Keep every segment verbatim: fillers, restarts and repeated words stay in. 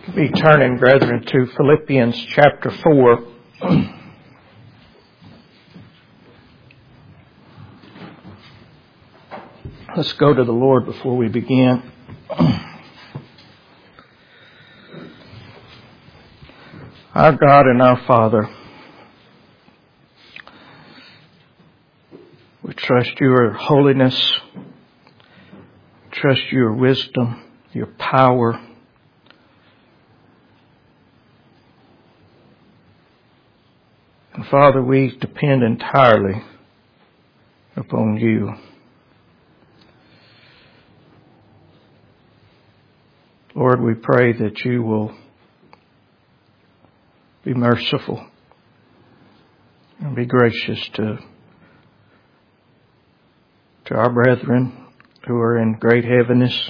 Be turning, brethren, to Philippians chapter four. Let's go to the Lord before we begin. Our God and our Father, we trust your holiness, trust your wisdom, your power. And Father, we depend entirely upon you. Lord, we pray that you will be merciful and be gracious to, to our brethren who are in great heaviness.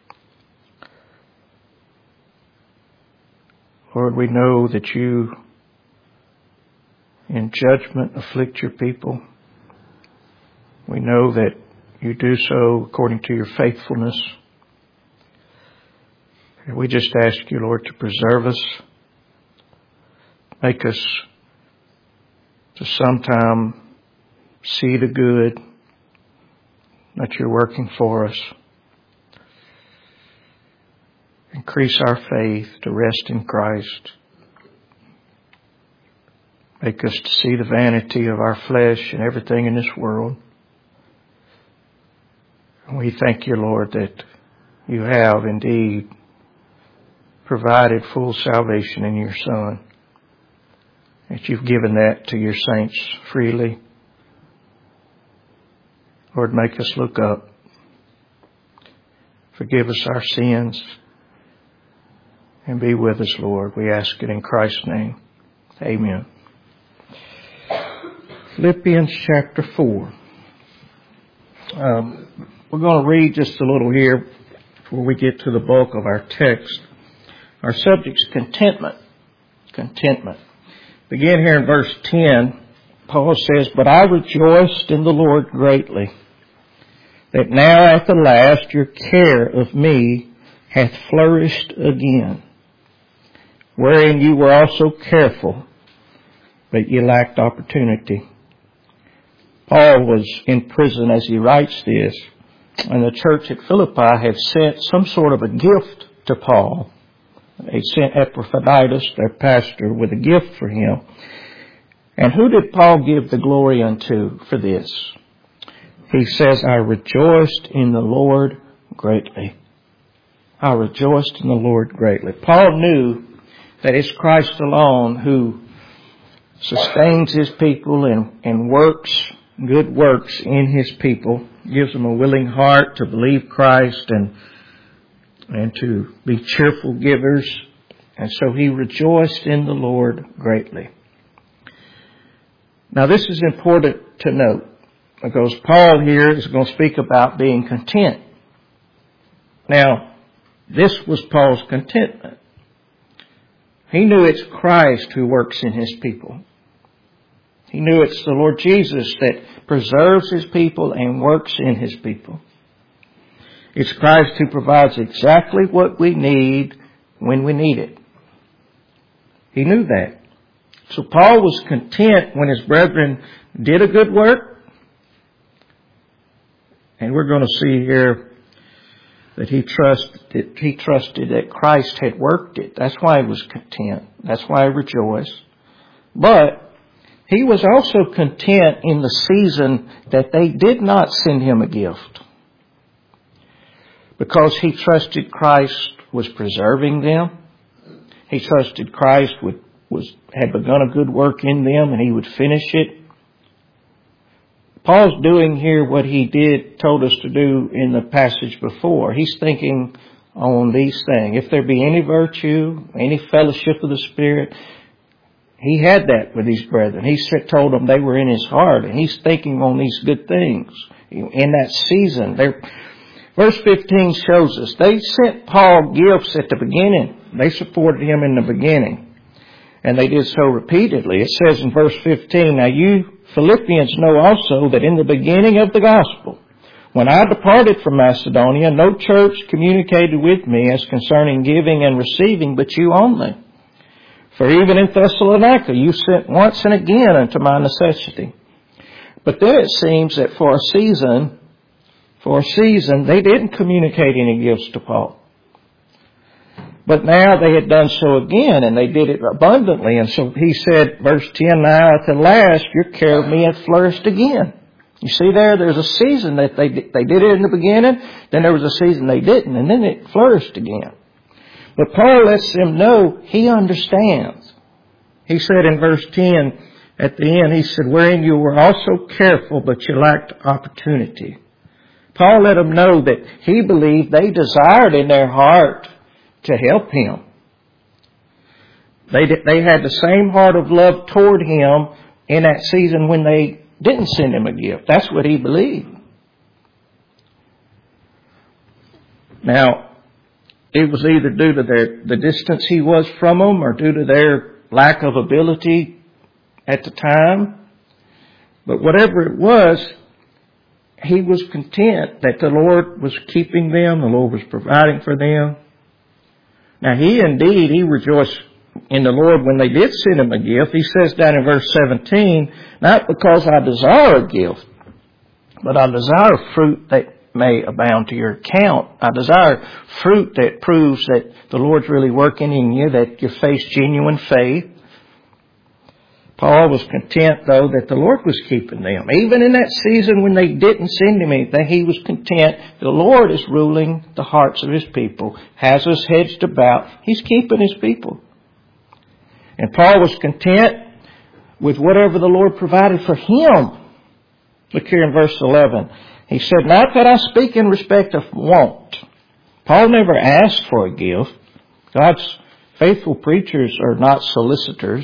Lord, we know that you in judgment afflict your people. We know that you do so according to your faithfulness. And we just ask you, Lord, to preserve us. Make us to sometime see the good that you're working for us. Increase our faith to rest in Christ. Make us to see the vanity of our flesh and everything in this world. And we thank you, Lord, that you have indeed provided full salvation in your Son. That you've given that to your saints freely. Lord, make us look up. Forgive us our sins. And be with us, Lord. We ask it in Christ's name. Amen. Philippians chapter four. Um, we're going to read just a little here before we get to the bulk of our text. Our subject's contentment. Contentment. Begin here in verse ten. Paul says, "But I rejoiced in the Lord greatly, that now at the last your care of me hath flourished again, wherein you were also careful, but ye lacked opportunity." Paul was in prison as he writes this, and the church at Philippi had sent some sort of a gift to Paul. They sent Epaphroditus, their pastor, with a gift for him. And who did Paul give the glory unto for this? He says, "I rejoiced in the Lord greatly." I rejoiced in the Lord greatly. Paul knew that it's Christ alone who sustains his people and, and works good works in his people, gives them a willing heart to believe Christ and and to be cheerful givers. And so he rejoiced in the Lord greatly. Now this is important to note, because Paul here is going to speak about being content. Now, this was Paul's contentment. He knew it's Christ who works in his people. He knew it's the Lord Jesus that preserves his people and works in his people. It's Christ who provides exactly what we need when we need it. He knew that. So Paul was content when his brethren did a good work. And we're going to see here that he trusted, he trusted that Christ had worked it. That's why he was content. That's why he rejoiced. But he was also content in the season that they did not send him a gift, because he trusted Christ was preserving them. He trusted Christ would, was had begun a good work in them and he would finish it. Paul's doing here what he did, told us to do in the passage before. He's thinking on these things. If there be any virtue, any fellowship of the Spirit, he had that with his brethren. He told them they were in his heart, and he's thinking on these good things in that season. They're, verse fifteen shows us they sent Paul gifts at the beginning. They supported him in the beginning, and they did so repeatedly. It says in verse fifteen, "Now you Philippians know also that in the beginning of the gospel, When I departed from Macedonia, no church communicated with me as concerning giving and receiving, but you only. For even in Thessalonica you sent once and again unto my necessity. But then it seems that for a season, for a season, they didn't communicate any gifts to Paul. But now they had done so again, and they did it abundantly. And so he said, verse ten, now at the last your care of me hath flourished again. You see there, there's a season that they they did it in the beginning, then there was a season they didn't, and then it flourished again. But Paul lets them know he understands. He said in verse ten, at the end, he said, wherein you were also careful, but you lacked opportunity. Paul let them know that he believed they desired in their heart to help him. They they had the same heart of love toward him in that season when they didn't send him a gift. That's what he believed. Now, it was either due to their, the distance he was from them or due to their lack of ability at the time. But whatever it was, he was content that the Lord was keeping them, the Lord was providing for them. Now, he indeed, he rejoiced in the Lord when they did send him a gift. He says down in verse seventeen, not because I desire a gift, but I desire fruit that may abound to your account. I desire fruit that proves that the Lord's really working in you, that you face genuine faith. Paul was content, though, that the Lord was keeping them. Even in that season when they didn't send him anything, he was content. The Lord is ruling the hearts of his people, has us hedged about. He's keeping his people. And Paul was content with whatever the Lord provided for him. Look here in verse eleven. He said, not that I speak in respect of want. Paul never asked for a gift. God's faithful preachers are not solicitors.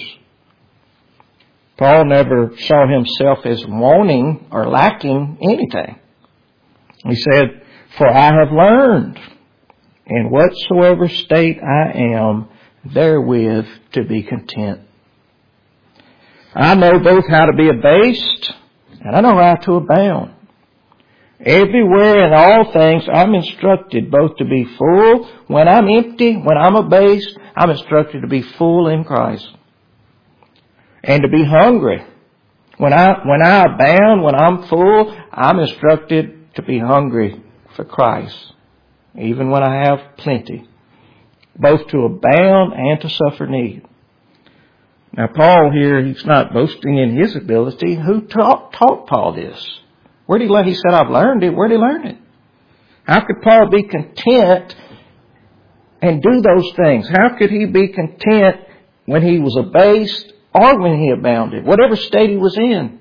Paul never saw himself as wanting or lacking anything. He said, for I have learned in whatsoever state I am, therewith to be content. I know both how to be abased and I know how to abound. Everywhere in all things I'm instructed both to be full when I'm empty, when I'm abased, I'm instructed to be full in Christ. And to be hungry. When I, when I abound, when I'm full, I'm instructed to be hungry for Christ. Even when I have plenty. Both to abound and to suffer need. Now Paul here, he's not boasting in his ability. Who taught, taught Paul this? Where did he learn? He said, I've learned it. Where did he learn it? How could Paul be content and do those things? How could he be content when he was abased or when he abounded? Whatever state he was in.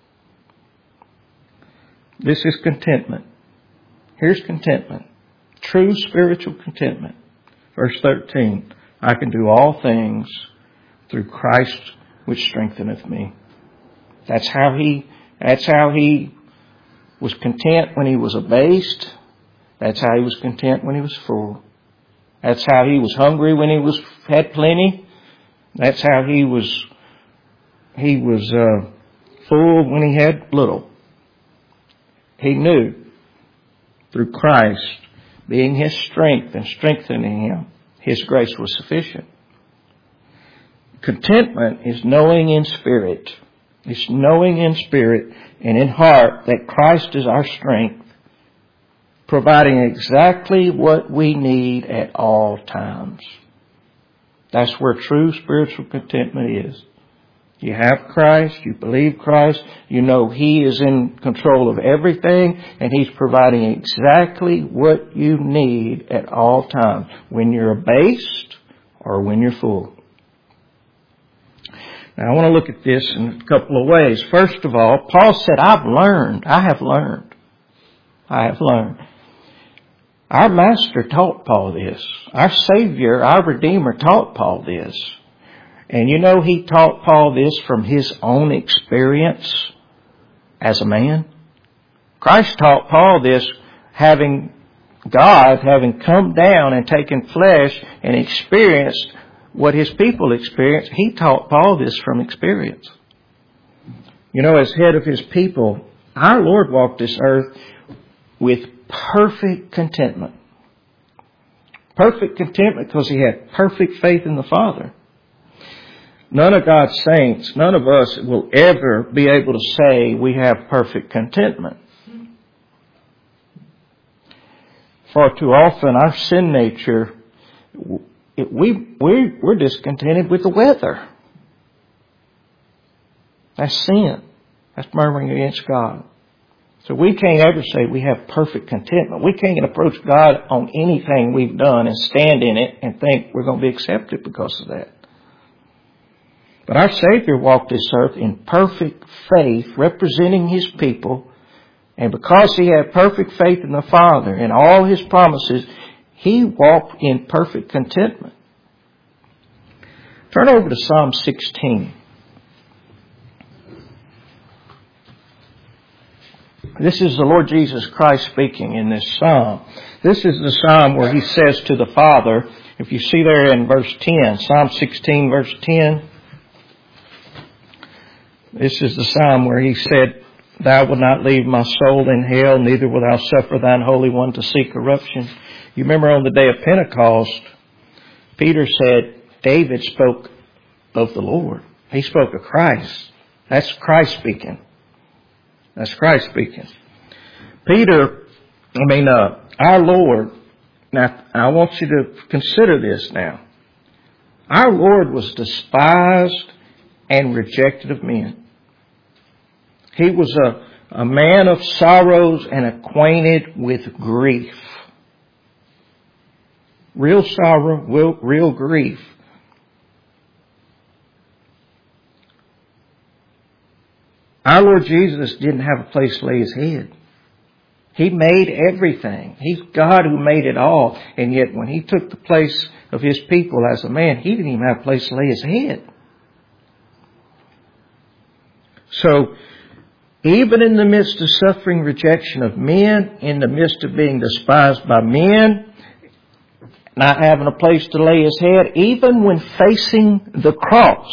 This is contentment. Here's contentment. True spiritual contentment. Verse thirteen. I can do all things through Christ which strengtheneth me. That's how he, that's how he was content when he was abased. That's how he was content when he was full. That's how he was hungry when he was had plenty. That's how he was he was uh, full when he had little. He knew through Christ being his strength and strengthening him, his grace was sufficient. Contentment is knowing in spirit. It's knowing in spirit and in heart that Christ is our strength, providing exactly what we need at all times. That's where true spiritual contentment is. You have Christ, you believe Christ, you know He is in control of everything, and He's providing exactly what you need at all times, when you're abased or when you're full. Now I want to look at this in a couple of ways. First of all, Paul said, I've learned, I have learned, I have learned. Our Master taught Paul this. Our Savior, our Redeemer taught Paul this. And you know, he taught Paul this from his own experience as a man. Christ taught Paul this having God, having come down and taken flesh and experienced what his people experienced. He taught Paul this from experience. You know, as head of his people, our Lord walked this earth with perfect contentment. Perfect contentment because he had perfect faith in the Father. None of God's saints, none of us will ever be able to say we have perfect contentment. Far too often our sin nature, we, we, we're discontented with the weather. That's sin. That's murmuring against God. So we can't ever say we have perfect contentment. We can't approach God on anything we've done and stand in it and think we're going to be accepted because of that. But our Savior walked this earth in perfect faith, representing His people. And because He had perfect faith in the Father and all His promises, He walked in perfect contentment. Turn over to Psalm sixteen. This is the Lord Jesus Christ speaking in this psalm. This is the psalm where He says to the Father, if you see there in verse ten, Psalm sixteen verse ten, this is the psalm where He said, Thou wilt not leave my soul in hell, neither wilt thou suffer thine Holy One to see corruption. You remember on the day of Pentecost, Peter said, David spoke of the Lord. He spoke of Christ. That's Christ speaking. That's Christ speaking. Peter, I mean, uh, our Lord, now I want you to consider this now. Our Lord was despised and rejected of men. He was a, a man of sorrows and acquainted with grief. Real sorrow, real, real grief. Our Lord Jesus didn't have a place to lay His head. He made everything. He's God who made it all. And yet when He took the place of His people as a man, He didn't even have a place to lay His head. So, even in the midst of suffering rejection of men, in the midst of being despised by men, not having a place to lay His head, even when facing the cross,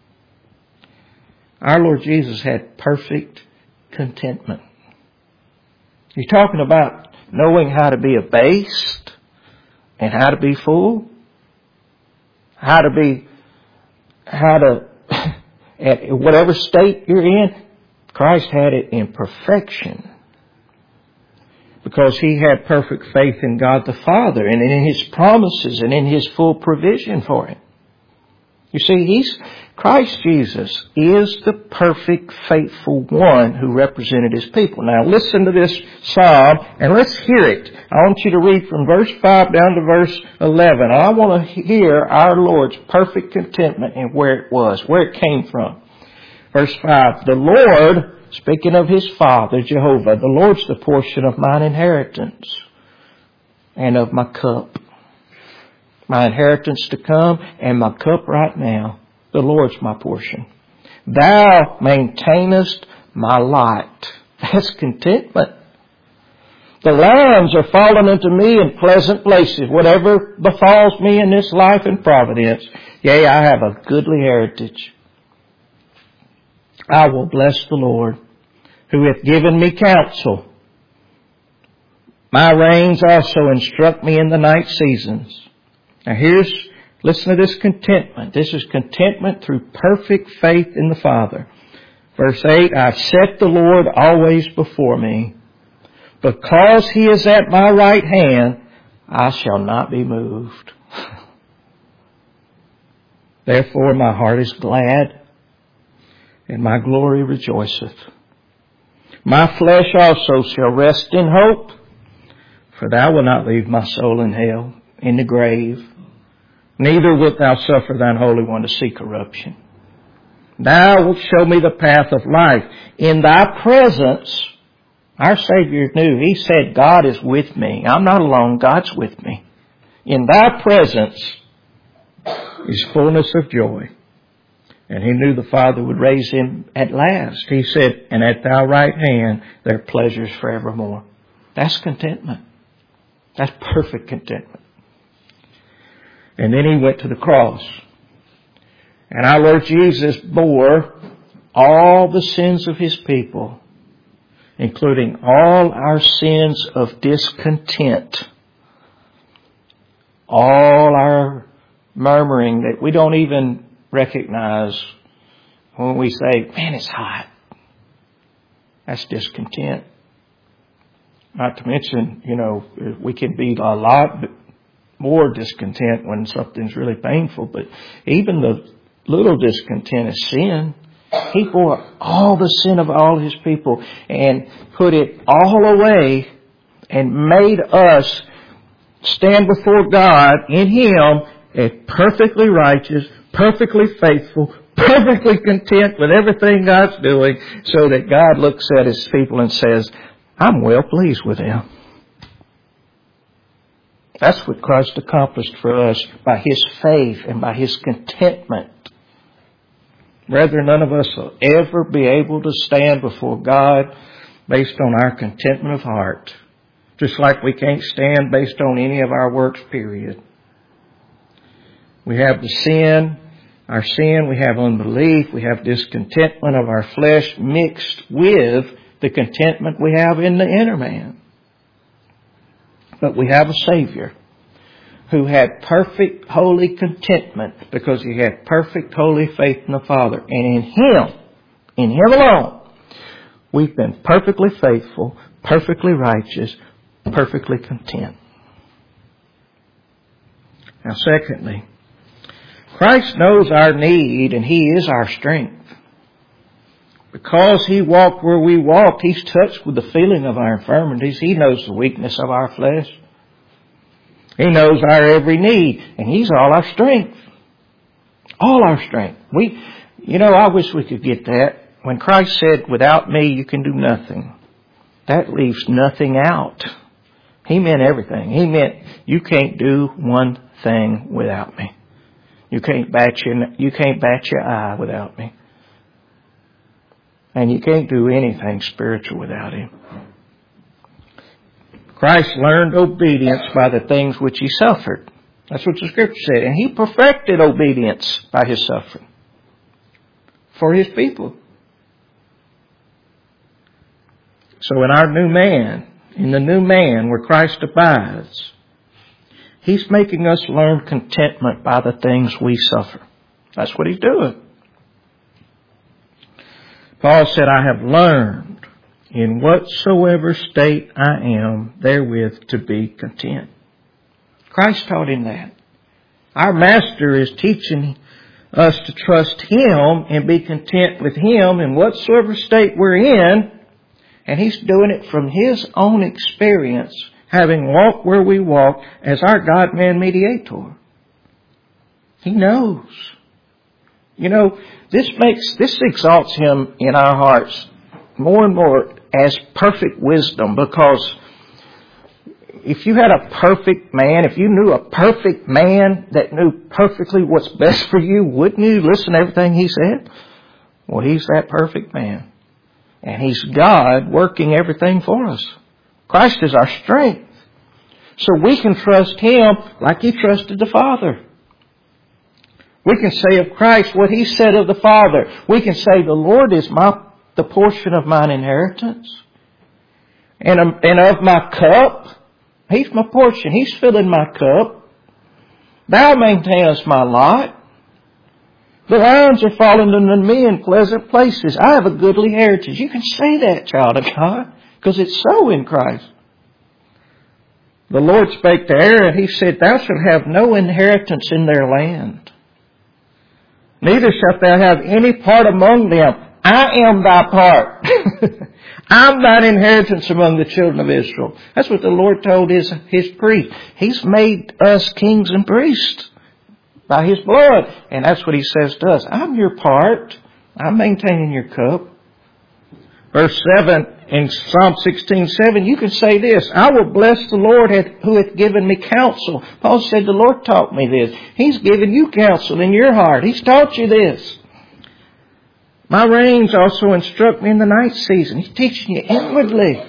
our Lord Jesus had perfect contentment. You're talking about knowing how to be abased and how to be full, how to be, how to, at whatever state you're in, Christ had it in perfection because He had perfect faith in God the Father and in His promises and in His full provision for it. You see, He's, Christ Jesus is the perfect, faithful one who represented His people. Now listen to this psalm and let's hear it. I want you to read from verse five down to verse eleven. I want to hear our Lord's perfect contentment and where it was, where it came from. Verse five, the Lord, speaking of His Father, Jehovah, the Lord's the portion of mine inheritance and of my cup. My inheritance to come and my cup right now. The Lord's my portion. Thou maintainest my lot. That's contentment. The lambs are fallen unto me in pleasant places. Whatever befalls me in this life and providence, yea, I have a goodly heritage. I will bless the Lord, who hath given me counsel. My reins also instruct me in the night seasons. Now here's, listen to this contentment. This is contentment through perfect faith in the Father. Verse eight, I've set the Lord always before me. Because He is at my right hand, I shall not be moved. Therefore my heart is glad, and my glory rejoiceth. My flesh also shall rest in hope, for Thou wilt not leave my soul in hell, in the grave. Neither wilt Thou suffer Thine Holy One to see corruption. Thou wilt show me the path of life. In Thy presence, our Savior knew. He said, God is with me. I'm not alone. God's with me. In Thy presence is fullness of joy. And He knew the Father would raise Him at last. He said, and at Thy right hand there are pleasures forevermore. That's contentment. That's perfect contentment. And then He went to the cross. And our Lord Jesus bore all the sins of His people. including all our sins of discontent, all our murmuring that we don't even recognize when we say, man, it's hot. That's discontent. Not to mention, you know, we can be a lot more discontent when something's really painful, but even the little discontent is sin. He bore all the sin of all His people and put it all away and made us stand before God in Him as perfectly righteous, perfectly faithful, perfectly content with everything God's doing, so that God looks at His people and says, I'm well pleased with them. That's what Christ accomplished for us by His faith and by His contentment. Brethren, none of us will ever be able to stand before God based on our contentment of heart. Just like we can't stand based on any of our works, period. We have the sin, our sin, we have unbelief, we have discontentment of our flesh mixed with the contentment we have in the inner man. But we have a Savior who had perfect holy contentment because He had perfect holy faith in the Father. And in Him, in Him alone, we've been perfectly faithful, perfectly righteous, perfectly content. Now secondly, Christ knows our need and He is our strength. Because He walked where we walked, He's touched with the feeling of our infirmities. He knows the weakness of our flesh. He knows our every need, and He's all our strength. All our strength. We, you know, I wish we could get that. When Christ said, without me you can do nothing, that leaves nothing out. He meant everything. He meant you can't do one thing without me. You can't bat your, you can't bat your eye without me. And you can't do anything spiritual without Him. Christ learned obedience by the things which He suffered. That's what the Scripture said. And He perfected obedience by His suffering for His people. So in our new man, in the new man where Christ abides, He's making us learn contentment by the things we suffer. That's what He's doing. Paul said, I have learned in whatsoever state I am therewith to be content. Christ taught him that. Our Master is teaching us to trust Him and be content with Him in whatsoever state we're in. And He's doing it from His own experience, having walked where we walk as our God-man mediator. He knows. You know, this makes, this exalts Him in our hearts more and more as perfect wisdom, because if you had a perfect man, if you knew a perfect man that knew perfectly what's best for you, wouldn't you listen to everything he said? Well, He's that perfect man. And He's God working everything for us. Christ is our strength. So we can trust Him like He trusted the Father. We can say of Christ what He said of the Father. We can say, the Lord is my the portion of mine inheritance. And, um, and of my cup, He's my portion. He's filling my cup. Thou maintainest my lot. The lines are falling unto me in pleasant places. I have a goodly heritage. You can say that, child of God, because it's so in Christ. The Lord spake to Aaron. He said, thou shalt have no inheritance in their land. Neither shalt thou have any part among them. I am thy part. I'm thine inheritance among the children of Israel. That's what the Lord told his, his priest. He's made us kings and priests by His blood. And that's what He says to us. I'm your part. I'm maintaining your cup. Verse seven in Psalm sixteen seven, you can say this, I will bless the Lord who hath given me counsel. Paul said, the Lord taught me this. He's given you counsel in your heart. He's taught you this. My reins also instruct me in the night season. He's teaching you inwardly.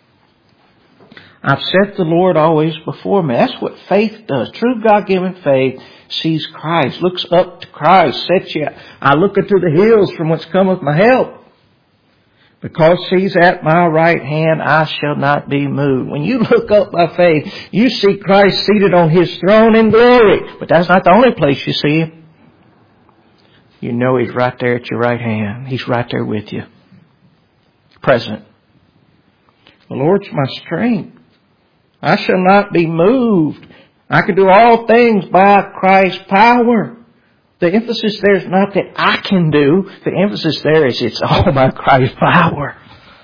I've set the Lord always before me. That's what faith does. True God-given faith sees Christ, looks up to Christ, sets you. I look into the hills from whence cometh my help. Because He's at my right hand, I shall not be moved. When you look up by faith, you see Christ seated on His throne in glory. But that's not the only place you see Him. You know He's right there at your right hand. He's right there with you. Present. The Lord's my strength. I shall not be moved. I can do all things by Christ's power. The emphasis there is not that I can do. The emphasis there is it's all by Christ's power.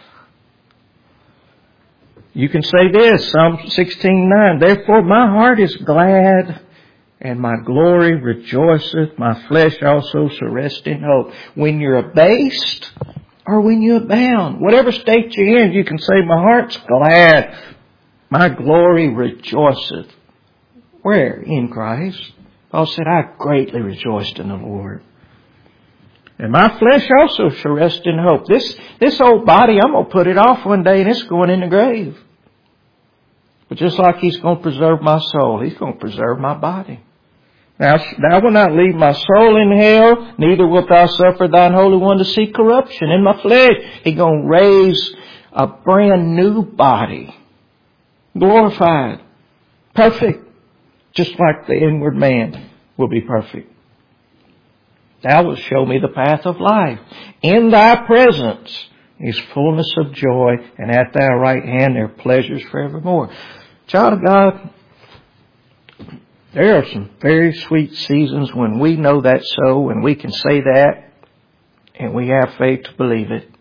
You can say this, Psalm sixteen nine. Therefore my heart is glad and my glory rejoiceth. My flesh also shall rest in hope. When you're abased or when you abound, whatever state you're in, you can say my heart's glad. My glory rejoiceth. Where? In Christ. Paul said, I greatly rejoiced in the Lord. And my flesh also shall rest in hope. This, this old body, I'm going to put it off one day and it's going in the grave. But just like He's going to preserve my soul, He's going to preserve my body. Now, thou wilt not leave my soul in hell, neither wilt thou suffer thine Holy One to see corruption in my flesh. He's going to raise a brand new body. Glorified. Perfect. Just like the inward man will be perfect. Thou wilt show me the path of life. In thy presence is fullness of joy, and at thy right hand there are pleasures forevermore. Child of God, there are some very sweet seasons when we know that so, and we can say that, and we have faith to believe it.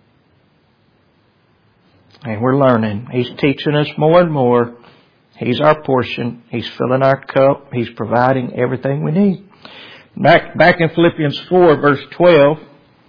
And we're learning. He's teaching us more and more. He's our portion. He's filling our cup. He's providing everything we need. Back, back in Philippians four, verse twelve.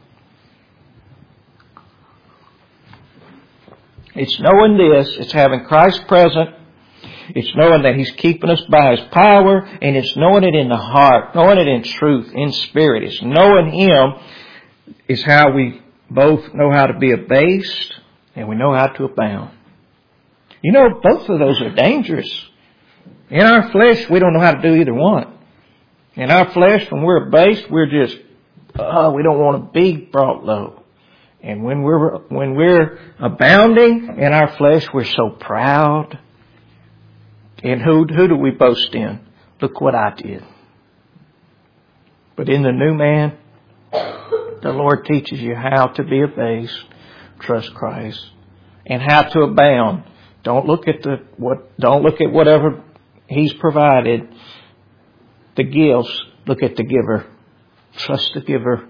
It's knowing this. It's having Christ present. It's knowing that He's keeping us by His power. And it's knowing it in the heart. Knowing it in truth, in spirit. It's knowing Him is how we both know how to be abased and we know how to abound. You know, both of those are dangerous. In our flesh, we don't know how to do either one. In our flesh, when we're abased, we're just, oh, we don't want to be brought low. And when we're, when we're abounding in our flesh, we're so proud. And who, who do we boast in? Look what I did. But in the new man, the Lord teaches you how to be abased, trust Christ, and how to abound. Don't look at the what. Don't look at whatever He's provided. The gifts. Look at the giver. Trust the giver.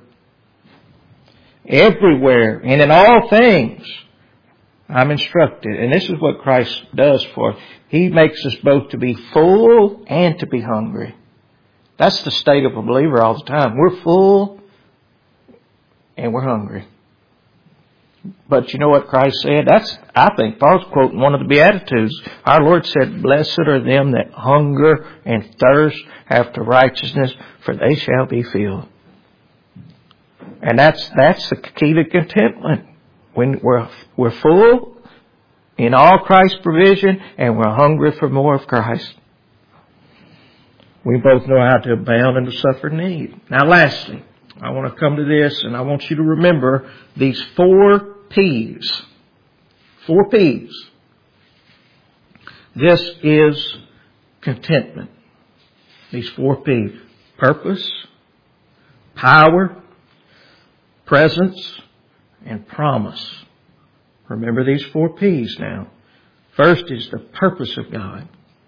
Everywhere and in all things, I'm instructed, and this is what Christ does for us. He makes us both to be full and to be hungry. That's the state of a believer all the time. We're full and we're hungry. But you know what Christ said? That's, I think, Paul's quoting one of the Beatitudes. Our Lord said, blessed are them that hunger and thirst after righteousness, for they shall be filled. And that's, that's the key to contentment. When we're, we're full in all Christ's provision and we're hungry for more of Christ. We both know how to abound and to suffer need. Now lastly, I want to come to this, and I want you to remember these four P's. Four P's. This is contentment. These four P's. Purpose, power, presence, and promise. Remember these four P's now. First is the purpose of God.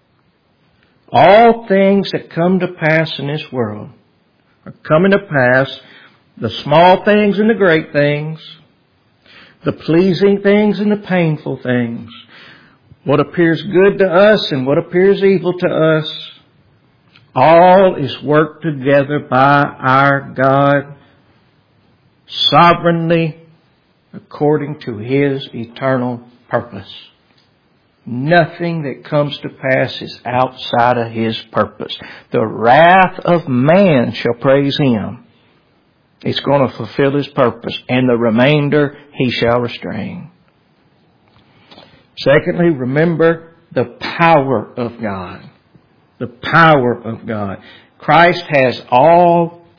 All things that come to pass in this world are coming to pass, the small things and the great things, the pleasing things and the painful things, what appears good to us and what appears evil to us, all is worked together by our God sovereignly according to His eternal purpose. Nothing that comes to pass is outside of His purpose. The wrath of man shall praise Him. It's going to fulfill His purpose, and the remainder He shall restrain. Secondly, remember the power of God. The power of God. Christ has all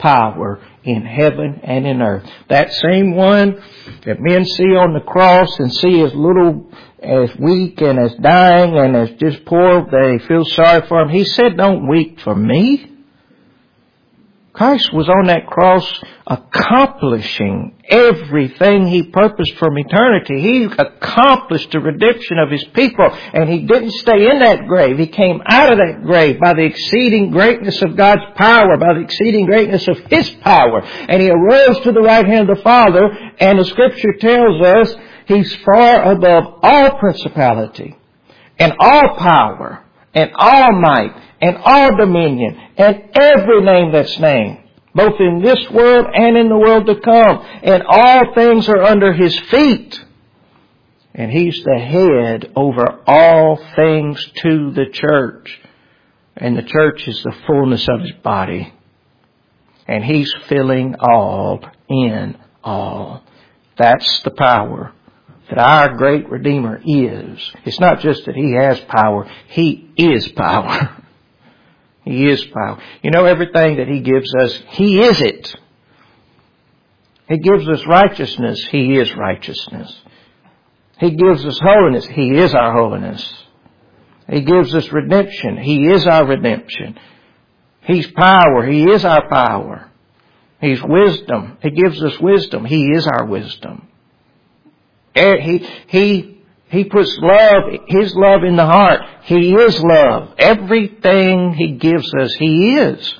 power in heaven and in earth. That same one that men see on the cross and see as little, as weak and as dying and as just poor, they feel sorry for him. He said, don't weep for me. Christ was on that cross accomplishing everything He purposed from eternity. He accomplished the redemption of His people, and He didn't stay in that grave. He came out of that grave by the exceeding greatness of God's power, by the exceeding greatness of His power. And He arose to the right hand of the Father, and the Scripture tells us He's far above all principality and all power and all might and all dominion, and every name that's named, both in this world and in the world to come. And all things are under His feet. And He's the head over all things to the church. And the church is the fullness of His body. And He's filling all in all. That's the power that our great Redeemer is. It's not just that He has power. He is power. He is power. You know, everything that He gives us, He is it. He gives us righteousness. He is righteousness. He gives us holiness. He is our holiness. He gives us redemption. He is our redemption. He's power. He is our power. He's wisdom. He gives us wisdom. He is our wisdom. He, he, He puts love, His love in the heart. He is love. Everything He gives us, He is.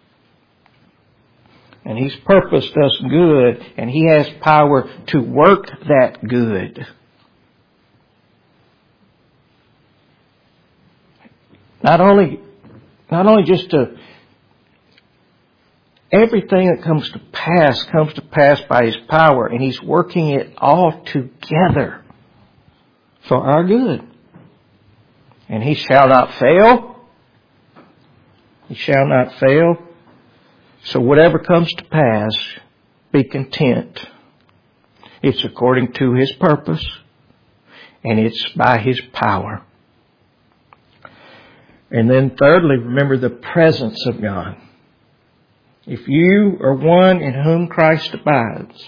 And He's purposed us good, and He has power to work that good. Not only, not only just to, everything that comes to pass comes to pass by His power, and He's working it all together for our good. And He shall not fail. He shall not fail. So whatever comes to pass, be content. It's according to His purpose, and it's by His power. And then thirdly, remember the presence of God. If you are one in whom Christ abides,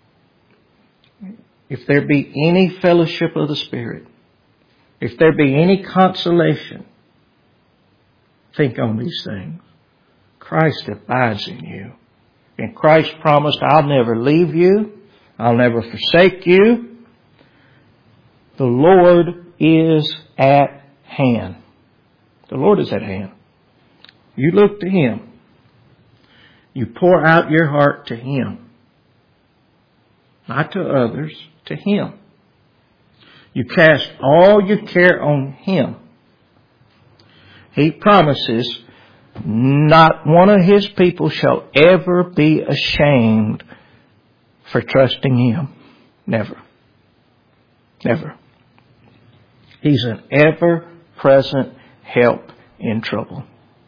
if there be any fellowship of the Spirit, if there be any consolation, think on these things. Christ abides in you. And Christ promised, I'll never leave you. I'll never forsake you. The Lord is at hand. The Lord is at hand. You look to Him. You pour out your heart to Him. Not to others, to Him. You cast all your care on Him. He promises not one of His people shall ever be ashamed for trusting Him. Never. Never. He's an ever-present help in trouble.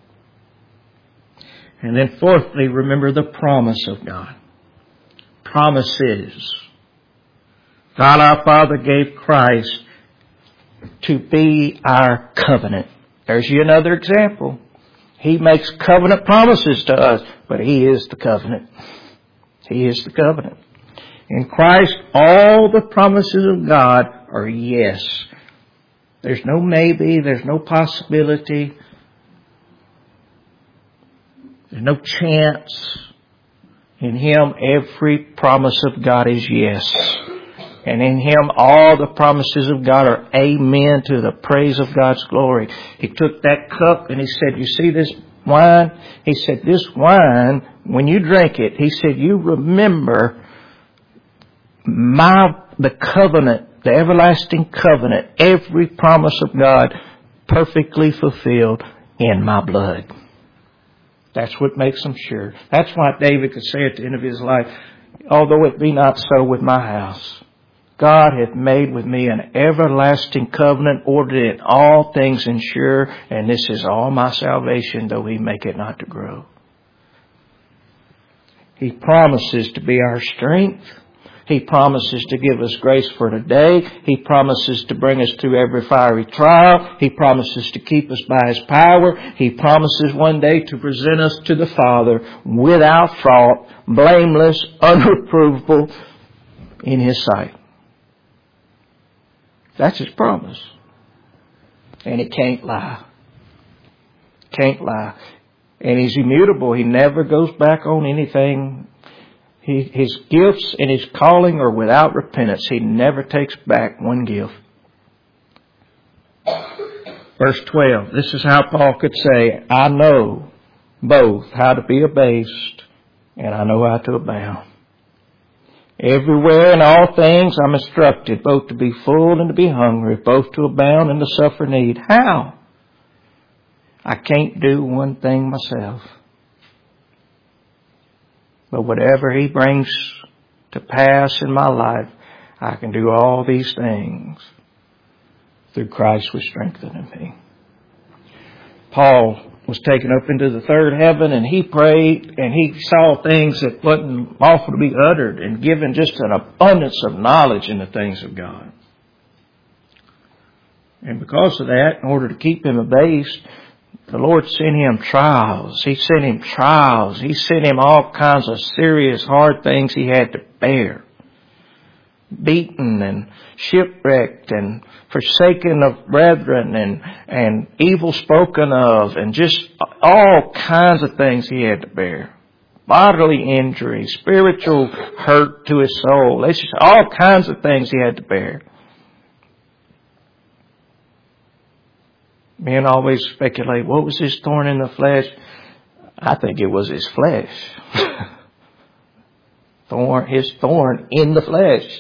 And then fourthly, remember the promise of God. Promises. God our Father gave Christ to be our covenant. There's you another example. He makes covenant promises to us, but He is the covenant. He is the covenant. In Christ, all the promises of God are yes. There's no maybe, there's no possibility, there's no chance. In Him, every promise of God is yes. And in Him, all the promises of God are amen to the praise of God's glory. He took that cup and He said, you see this wine? He said, this wine, when you drink it, He said, you remember my, the covenant, the everlasting covenant, every promise of God perfectly fulfilled in my blood. That's what makes them sure. That's why David could say at the end of his life, although it be not so with my house, God hath made with me an everlasting covenant, ordered in all things ensure, and this is all my salvation, though He make it not to grow. He promises to be our strength, He promises to give us grace for today. He promises to bring us through every fiery trial. He promises to keep us by His power. He promises one day to present us to the Father without fault, blameless, unreprovable in His sight. That's His promise. And He can't lie. Can't lie. And He's immutable. He never goes back on anything. He, his gifts and His calling are without repentance. He never takes back one gift. Verse twelve. This is how Paul could say, I know both how to be abased and I know how to abound. Everywhere in all things I'm instructed, both to be full and to be hungry, both to abound and to suffer need. How? I can't do one thing myself. But whatever He brings to pass in my life, I can do all these things through Christ which strengtheneth me. Paul was taken up into the third heaven, and he prayed and he saw things that wasn't lawful to be uttered, and given just an abundance of knowledge in the things of God. And because of that, in order to keep him abased, the Lord sent him trials. He sent him trials. He sent him all kinds of serious, hard things he had to bear. Beaten and shipwrecked and forsaken of brethren and, and evil spoken of, and just all kinds of things he had to bear. Bodily injury, spiritual hurt to his soul. It's just all kinds of things he had to bear. Men always speculate, what was his thorn in the flesh? I think it was his flesh. thorn, his thorn in the flesh.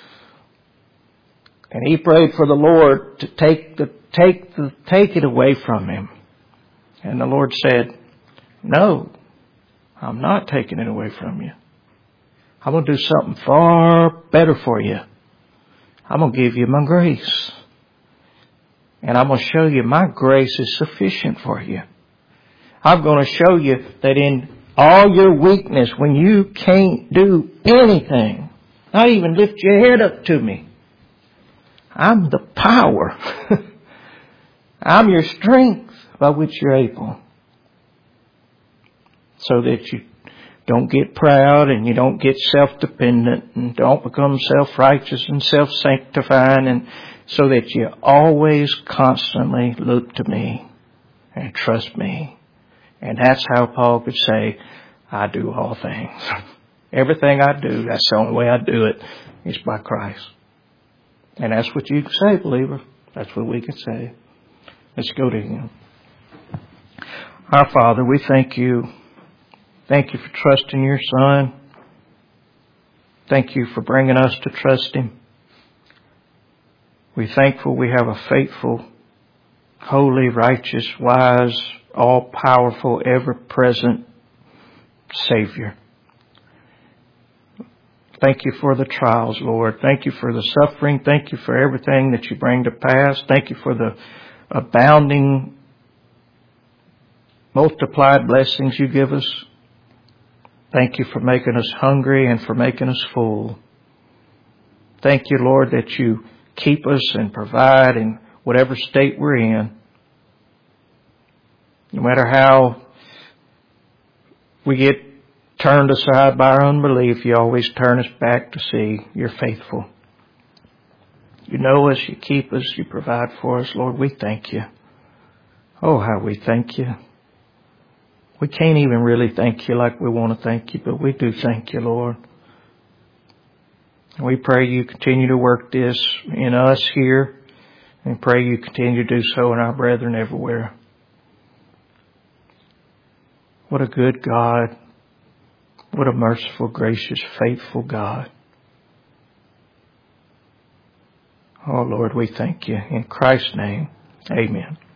And he prayed for the Lord to take the take the take it away from him. And the Lord said, no, I'm not taking it away from you. I'm going to do something far better for you. I'm going to give you my grace. And I'm going to show you my grace is sufficient for you. I'm going to show you that in all your weakness, when you can't do anything, not even lift your head up to me, I'm the power. I'm your strength by which you're able. So that you don't get proud and you don't get self-dependent and don't become self-righteous and self-sanctifying, and so that you always constantly look to me and trust me. And that's how Paul could say, I do all things. Everything I do, that's the only way I do it, is by Christ. And that's what you can say, believer. That's what we can say. Let's go to Him. Our Father, we thank You. Thank You for trusting Your Son. Thank You for bringing us to trust Him. We're thankful we have a faithful, holy, righteous, wise, all-powerful, ever-present Savior. Thank You for the trials, Lord. Thank You for the suffering. Thank You for everything that You bring to pass. Thank You for the abounding, multiplied blessings You give us. Thank You for making us hungry and for making us full. Thank You, Lord, that You keep us and provide in whatever state we're in. No matter how we get turned aside by our unbelief, You always turn us back to see You're faithful. You know us, You keep us, You provide for us. Lord, we thank You. Oh, how we thank You. We can't even really thank You like we want to thank You, but we do thank You, Lord. We pray You continue to work this in us here, and pray You continue to do so in our brethren everywhere. What a good God. What a merciful, gracious, faithful God. Oh, Lord, we thank You. In Christ's name, amen.